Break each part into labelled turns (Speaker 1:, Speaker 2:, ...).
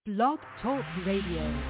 Speaker 1: Blog Talk Radio.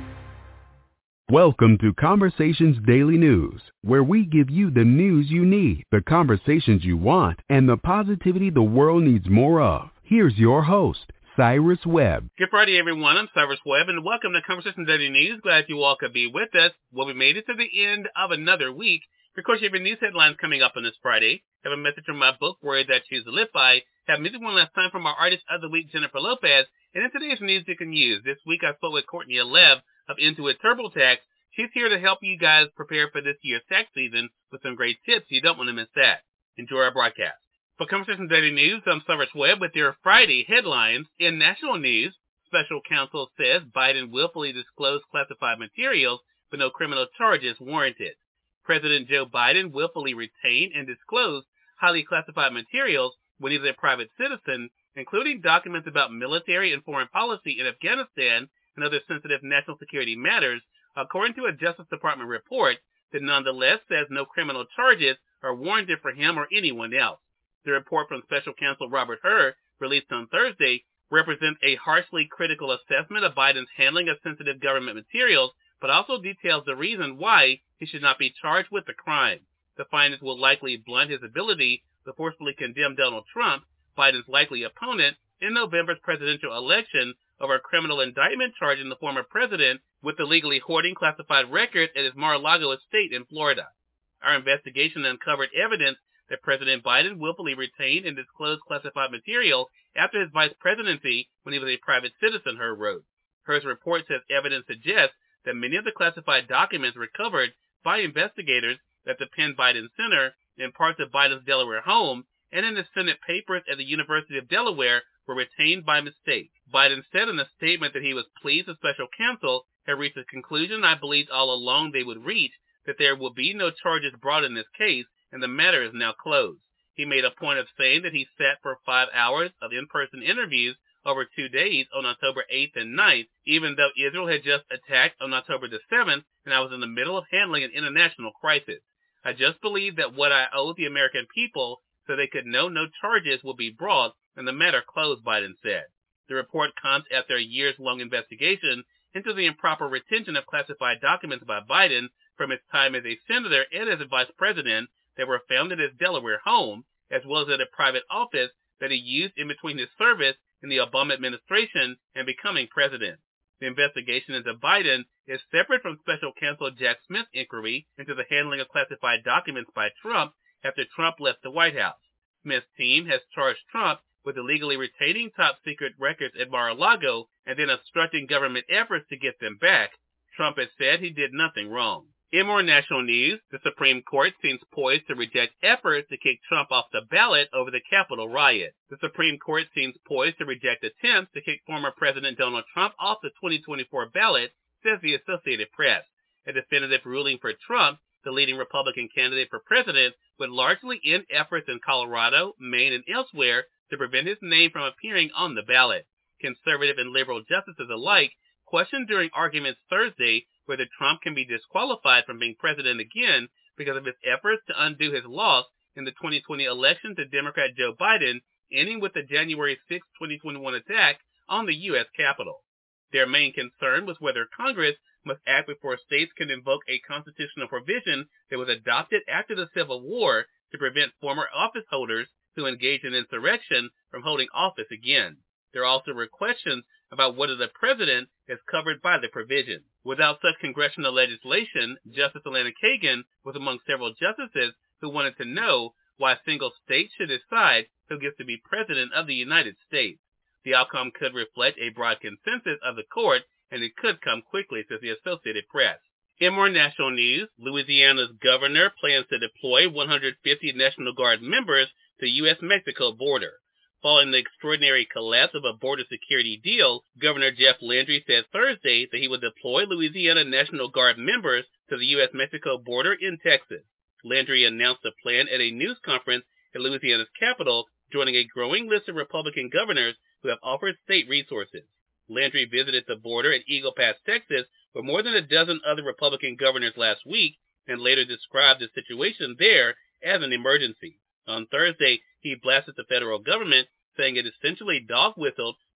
Speaker 2: Welcome to Conversations Daily News, where we give you the news you need, the conversations you want, and the positivity the world needs more of. Here's your host, Cyrus Webb.
Speaker 3: Good Friday, everyone. I'm Cyrus Webb, and welcome to Conversations Daily News. Glad you all could be with us. Well, we made it to the end of another week. Of course, you have your news headlines coming up on this Friday. Have a message from my book, Words I Choose to Live By. Have music one last time from our artist of the week, Jennifer Lopez. And in today's news you can use. This week I spoke with Courtney Alev of Intuit TurboTax. She's here to help you guys prepare for this year's tax season with some great tips. You don't want to miss that. Enjoy our broadcast. For Conversations Daily News, I'm Cyrus Webb with your Friday headlines. In national news, special counsel says Biden willfully disclosed classified materials but no criminal charges warranted. President Joe Biden willfully retained and disclosed highly classified materials when he was a private citizen, including documents about military and foreign policy in Afghanistan and other sensitive national security matters, according to a Justice Department report that nonetheless says no criminal charges are warranted for him or anyone else. The report from Special Counsel Robert Hur, released on Thursday, represents a harshly critical assessment of Biden's handling of sensitive government materials, but also details the reason why he should not be charged with the crime. The findings will likely blunt his ability to forcefully condemn Donald Trump, Biden's likely opponent, in November's presidential election over a criminal indictment charging the former president with illegally hoarding classified records at his Mar-a-Lago estate in Florida. Our investigation uncovered evidence that President Biden willfully retained and disclosed classified material after his vice presidency when he was a private citizen, Hur wrote. Hur's report says evidence suggests that many of the classified documents recovered by investigators at the Penn Biden Center, in parts of Biden's Delaware home, and in the Senate papers at the University of Delaware were retained by mistake. Biden said in a statement that he was pleased the special counsel had reached a conclusion I believed all along they would reach, that there will be no charges brought in this case, and the matter is now closed. He made a point of saying that he sat for 5 hours of in-person interviews over 2 days on October 8th and 9th, even though Israel had just attacked on October the 7th, and I was in the middle of handling an international crisis. I just believe that what I owe the American people so they could know no charges will be brought and the matter closed, Biden said. The report comes after a years-long investigation into the improper retention of classified documents by Biden from his time as a senator and as a vice president that were found at his Delaware home, as well as at a private office that he used in between his service in the Obama administration and becoming president. The investigation into Biden is separate from Special Counsel Jack Smith's inquiry into the handling of classified documents by Trump after Trump left the White House. Smith's team has charged Trump with illegally retaining top-secret records at Mar-a-Lago and then obstructing government efforts to get them back. Trump has said he did nothing wrong. In more national news, the Supreme Court seems poised to reject efforts to kick Trump off the ballot over the Capitol riot. The Supreme Court seems poised to reject attempts to kick former President Donald Trump off the 2024 ballot, says the Associated Press. A definitive ruling for Trump, the leading Republican candidate for president, would largely end efforts in Colorado, Maine, and elsewhere to prevent his name from appearing on the ballot. Conservative and liberal justices alike questioned during arguments Thursday whether Trump can be disqualified from being president again because of his efforts to undo his loss in the 2020 election to Democrat Joe Biden, ending with the January 6, 2021 attack on the U.S. Capitol. Their main concern was whether Congress must act before states can invoke a constitutional provision that was adopted after the Civil War to prevent former office holders who engage in insurrection from holding office again. There also were questions about whether the president is covered by the provision. Without such congressional legislation, Justice Elena Kagan was among several justices who wanted to know why a single state should decide who gets to be president of the United States. The outcome could reflect a broad consensus of the court, and it could come quickly, says the Associated Press. In more national news, Louisiana's governor plans to deploy 150 National Guard members to the U.S.-Mexico border. Following the extraordinary collapse of a border security deal, Governor Jeff Landry said Thursday that he would deploy Louisiana National Guard members to the U.S.-Mexico border in Texas. Landry announced the plan at a news conference at Louisiana's capital, joining a growing list of Republican governors who have offered state resources. Landry visited the border at Eagle Pass, Texas, with more than a dozen other Republican governors last week and later described the situation there as an emergency. On Thursday, he blasted the federal government, saying it essentially dog-whistled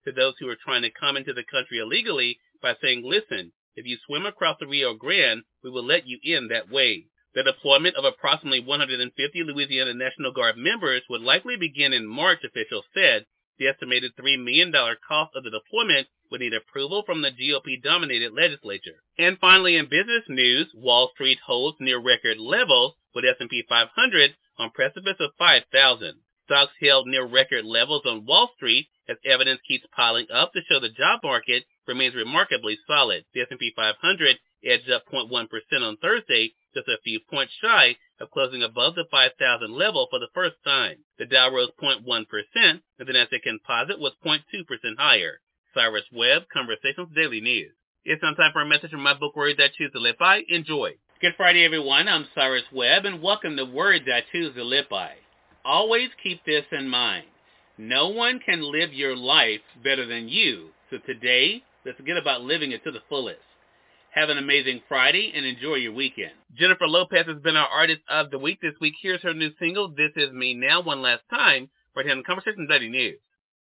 Speaker 3: to those who are trying to come into the country illegally by saying, listen, if you swim across the Rio Grande, we will let you in that way. The deployment of approximately 150 Louisiana National Guard members would likely begin in March, officials said. The estimated $3 million cost of the deployment would need approval from the GOP-dominated legislature. And finally, in business news, Wall Street holds near record levels with S&P 500 on precipice of 5,000. Stocks held near record levels on Wall Street as evidence keeps piling up to show the job market remains remarkably solid. The S&P 500 edged up 0.1% on Thursday, just a few points shy of closing above the 5,000 level for the first time. The Dow rose 0.1%, and the Nasdaq Composite was 0.2% higher. Cyrus Webb, Conversations Daily News. It's now time for a message from my book, Words I Choose to Live By. Enjoy. Good Friday, everyone. I'm Cyrus Webb, and welcome to Words I Choose to Live By. Always keep this in mind. No one can live your life better than you. So today, let's get about living it to the fullest. Have an amazing Friday and enjoy your weekend. Jennifer Lopez has been our Artist of the Week this week. Here's her new single, This Is Me Now, one last time, right here on Conversations Daily News.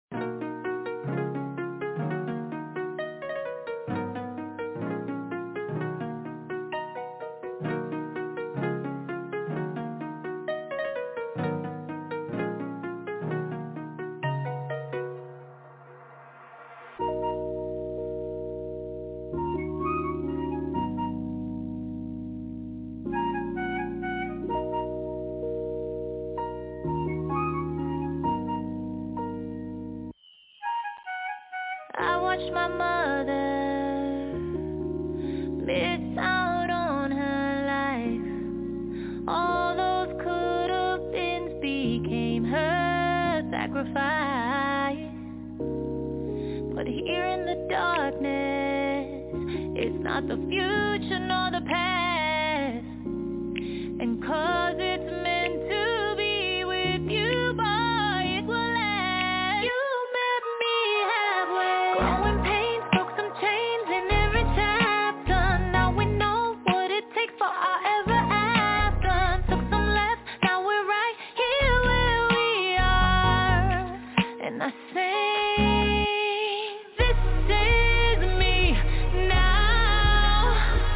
Speaker 4: My mother miss out on her life. All those could have been became her sacrifice. But here in the darkness, it's not the future nor the past. And 'cause it's meant to be with you, boy, it will last. You met me halfway. Growing pains, broke some chains in every chapter. Now we know what it takes for our ever after. Took some left, now we're right here where we are. And I sing, this is me now.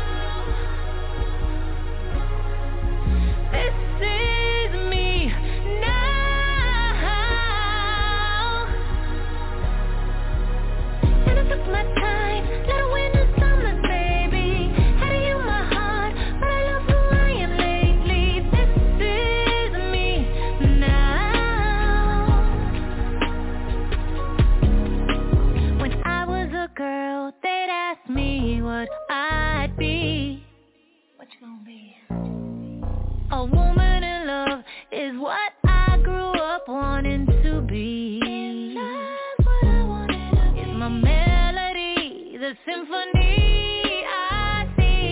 Speaker 4: This is me now. And I took my time, let it win the summers, baby. Had to heal my heart, but I love who I am lately. This is me now. When I was a girl, they'd ask me what I'd be. What you gonna be? A woman in love is what I grew up wanting to be. It's my melody, the symphony I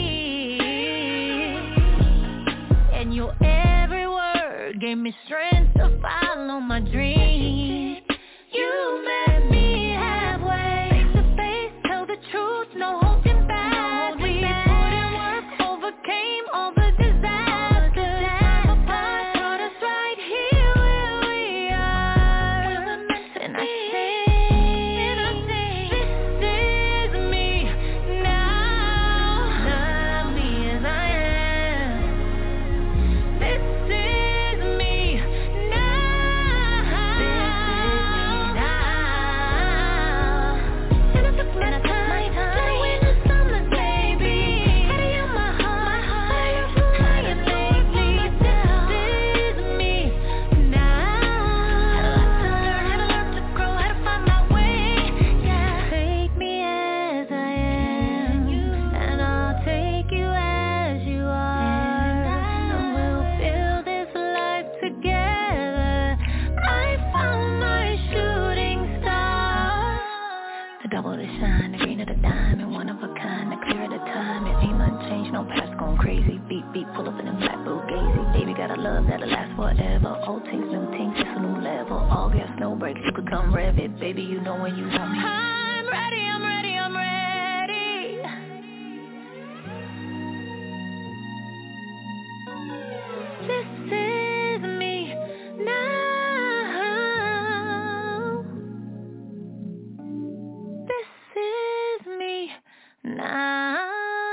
Speaker 4: see. And your every word gave me strength to follow my dreams. You met me halfway, face to face, tell the truth, no holding back. We put in work, overcame all the disasters. Apart, brought us right here where we are. And I sing, this is me now. Love me as I am. This is me now. And I took my time, let it win the summers, baby. Had to heal my heart, but I love who I am lately. This is me now. Had to learn to grow, had to find my way. Yeah. Take me as I am, and I'll take you as you are. And we'll build this life together. I found my shooting star. The double the shine, the green of the diamond, one of a kind, the clear of the time. It ain't nothing changed, no past going crazy. Beat, beat, pull up in them black Bugatti. Baby got a love that'll last forever. Old things, new things, it's a new level. All gas, no brakes, you could come rev it. Baby, you know when you want me. I'm ready, I'm ready, I'm ready. This is me now. now.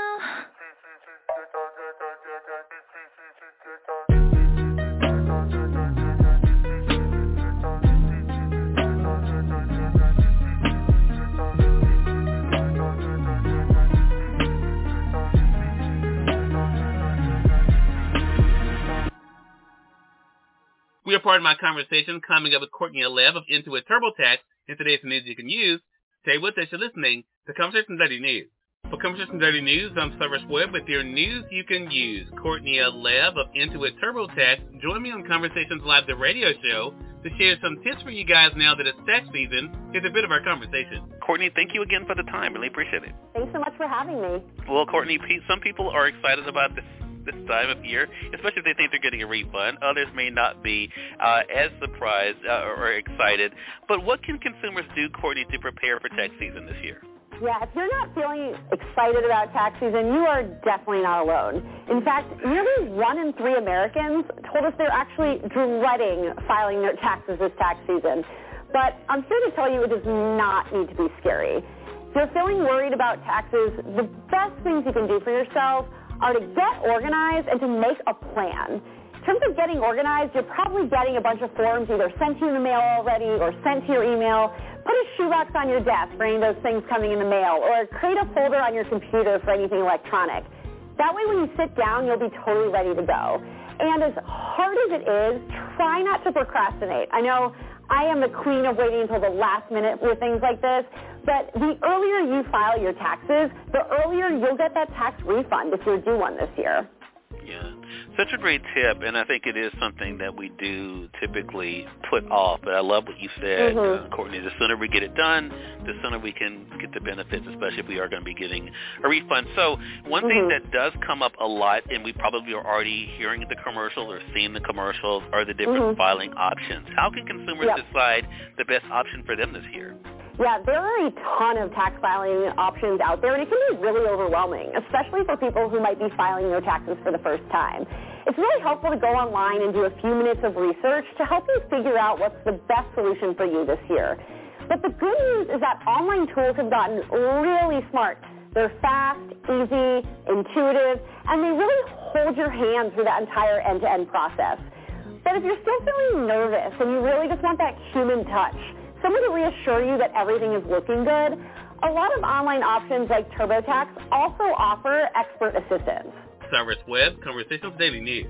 Speaker 3: We are part of my conversation coming up with Courtney Alev of Intuit TurboTax in today's news you can use. Stay with us. You're listening to Conversation Dirty News. For Conversation Dirty News, I'm Cyrus Webb with your news you can use. Courtney Alev of Intuit TurboTax. Join me on Conversations Live, the radio show, to share some tips for you guys now that it's tax season. Here's a bit of our conversation. Courtney, thank you again for the time. Really appreciate it.
Speaker 5: Thanks so much for having me.
Speaker 3: Well, Courtney, some people are excited about this time of year, especially if they think they're getting a refund. Others may not be as surprised or excited. But what can consumers do, Courtney, to prepare for tax season this year?
Speaker 5: Yeah, if you're not feeling excited about tax season, you are definitely not alone. In fact, nearly 1 in 3 Americans told us they're actually dreading filing their taxes this tax season. But I'm here to tell you it does not need to be scary. If you're feeling worried about taxes, the best things you can do for yourself are to get organized and to make a plan. In terms of getting organized, you're probably getting a bunch of forms either sent to you in the mail already or sent to your email. Put a shoebox on your desk for any of those things coming in the mail, or create a folder on your computer for anything electronic. That way when you sit down, you'll be totally ready to go. And as hard as it is, try not to procrastinate. I know I am the queen of waiting until the last minute with things like this, but the earlier you file your taxes, the earlier you'll get that tax refund if you're due one this year.
Speaker 3: Yeah, such a great tip, and I think it is something that we do typically put off. But I love what you said, Courtney. The sooner we get it done, the sooner we can get the benefits, especially if we are going to be getting a refund. So one thing that does come up a lot, and we probably are already hearing the commercials or seeing the commercials, are the different filing options. How can consumers decide the best option for them this year?
Speaker 5: Yeah, there are a ton of tax filing options out there, and it can be really overwhelming, especially for people who might be filing their taxes for the first time. It's really helpful to go online and do a few minutes of research to help you figure out what's the best solution for you this year. But the good news is that online tools have gotten really smart. They're fast, easy, intuitive, and they really hold your hand through that entire end-to-end process. But if you're still feeling nervous and you really just want that human touch, someone to reassure you that everything is looking good, a lot of online options like TurboTax also offer expert assistance.
Speaker 3: Cyrus Webb, Conversations Daily News.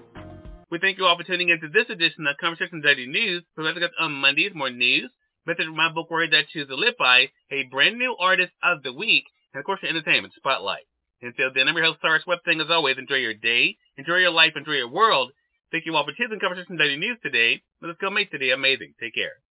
Speaker 3: We thank you all for tuning into this edition of Conversations Daily News. Presenting us on Mondays, more news, method of my book Word That Choose to Live By, a brand new artist of the week, and of course your entertainment spotlight. Until then, I'm your host Cyrus Webb, saying as always, enjoy your day, enjoy your life, enjoy your world. Thank you all for choosing Conversations Daily News today. Let's go make today amazing. Take care.